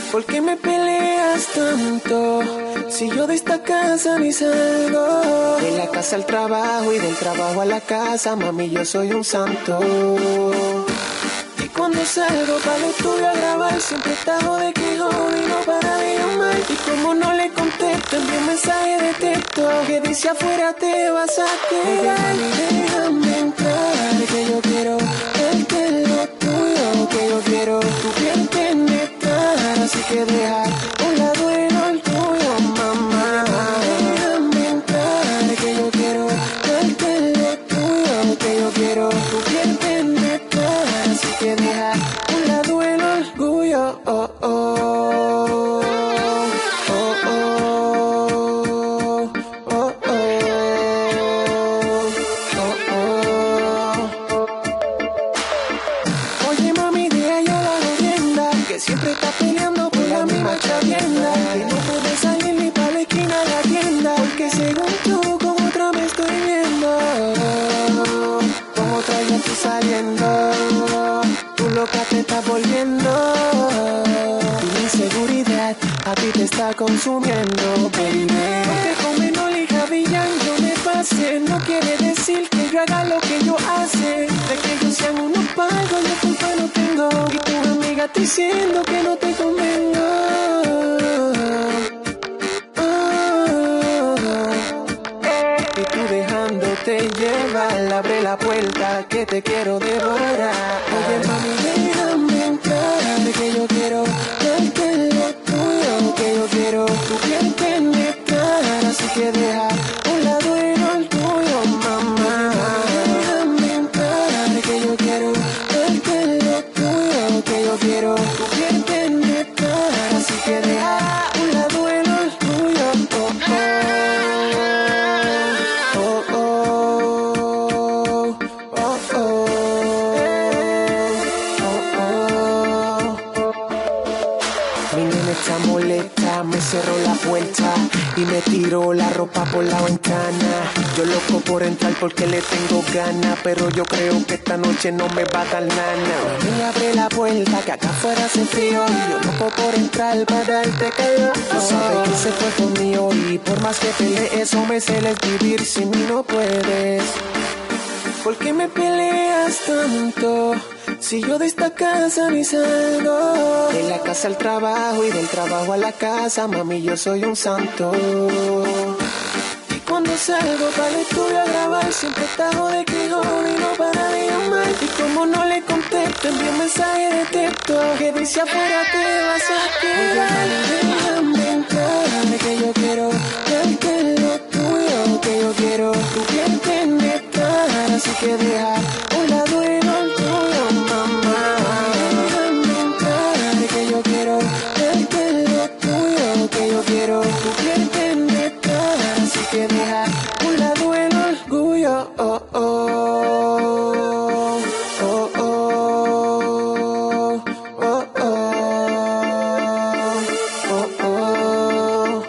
¿Por qué me peleas tanto? Si yo de esta casa ni salgo. De la casa al trabajo y del trabajo a la casa, mami, yo soy un santo. Y cuando salgo para el estudio a grabar, siempre tajo de que jode y no para de llamar. Y como no le contesto, envío un mensaje de texto que dice afuera te vas a quedar. Déjame entrar, que yo quiero verte lo tuyo, que yo quiero tu piel penetrar. Así que deja un lado el tuyo, mamá. Déjame entrar, que yo quiero verte lo tuyo, que yo quiero tu piel penetrar. Así que deja un lado el orgullo, oh, oh. Siempre está peleando por la misma chavienda, que no puede salir ni pa' la esquina de la tienda, porque según tú con otra me estoy viendo, con otra ya estoy saliendo, tú loca te estás volviendo, y mi inseguridad a ti te está consumiendo, baby. Porque con menor y Javillán yo me pase, no quiere decir que yo haga lo que yo hace, de que ellos sean unos pagos, yo culpa no tengo, y tu amiga te diciendo que no te convengo. Y tú dejándote llevar, abre la puerta que te quiero devorar. Oye mami, déjame entrar, que yo quiero darte lo tuyo, que yo quiero tu piel penetrar. Así que deja un lado el tuyo, mamá. Déjame entrar, que yo quiero darte lo tuyo, que yo quiero tu piel penetrar. Así que deja un lado el tuyo, oh, oh, oh, oh, oh, oh, oh, oh. Mi nena está molesta, me cerró la puerta y me tiró la ropa por la ventana. Yo loco por entrar porque le tengo ganas, pero yo creo que esta noche no me va a dar nada. Me abre la puerta que acá afuera hace frío y yo loco por entrar para darte calor. Tú sabes que se fue conmigo y por más que peleé eso me celes vivir, sin mí no puedes. ¿Por qué me peleas tanto? Si yo de esta casa ni salgo. De la casa al trabajo y del trabajo a la casa, mami, yo soy un santo. Y cuando salgo para el estudio a grabar, siempre tajo de que jode y no para de llamar. Y como no le contesto, envío un mensaje de texto que dice afuera te vas a quedar. Déjame entrar, que yo quiero verte lo tuyo, que yo quiero tu piel penetrar. Así que deja un lado el tuyo, mamá. Déjame entrar, que yo quiero verte lo tuyo, que yo quiero tu piel penetrar. Así que deja un lado el orgullo, oh, oh, oh, oh, oh, oh, oh, oh.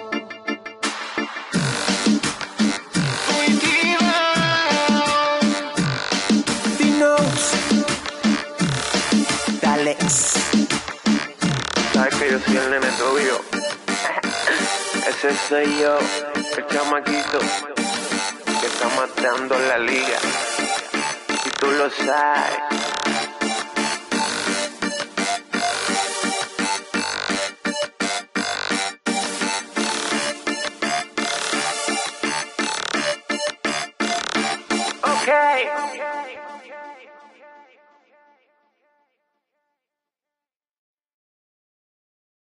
Sabes que yo soy el nene tuyo. Ese soy yo, el chamaquito que está matando la liga. Y tú lo sabes. Okay.